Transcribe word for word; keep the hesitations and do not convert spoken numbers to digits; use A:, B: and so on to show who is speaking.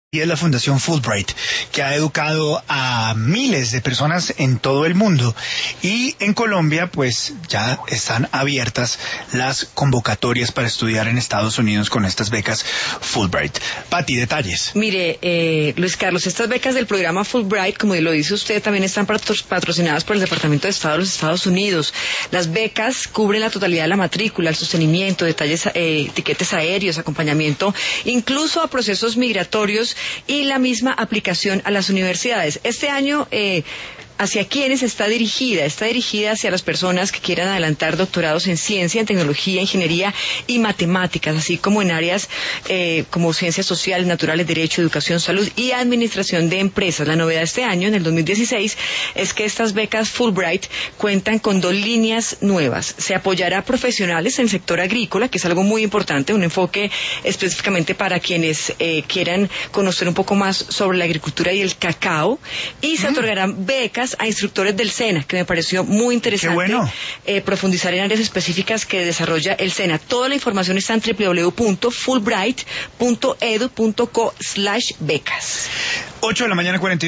A: Y es la Fundación Fulbright, que ha educado a miles de personas en todo el mundo. Y en Colombia, pues, ya están abiertas las convocatorias para estudiar en Estados Unidos con estas becas Fulbright. Pati, detalles.
B: Mire, eh, Luis Carlos, estas becas del programa Fulbright, como lo dice usted, también están patrocinadas por el Departamento de Estado de los Estados Unidos. Las becas cubren la totalidad de la matrícula, el sostenimiento, detalles, eh, tiquetes aéreos, acompañamiento, incluso a procesos migratorios y la misma aplicación a las universidades. Este año, eh, ¿hacia quiénes está dirigida? Está dirigida hacia las personas que quieran adelantar doctorados en ciencia, en tecnología, ingeniería y matemáticas, así como en áreas eh, como ciencias sociales, naturales, derecho, educación, salud y administración de empresas. La novedad de este año, en el dos mil dieciséis, es que estas becas Fulbright cuentan con dos líneas nuevas. Se apoyará a profesionales en el sector agrícola, que es algo muy importante, un enfoque específicamente para quienes eh, quieran conocer un poco más sobre la agricultura y el cacao, y se mm. otorgarán becas a instructores del SENA, que me pareció muy interesante.
A: Qué bueno.
B: eh, profundizar en áreas específicas que desarrolla el SENA. Toda la información está en doble u doble u doble u punto fulbright punto edu punto co slash becas.
A: ocho de la mañana, cuarenta y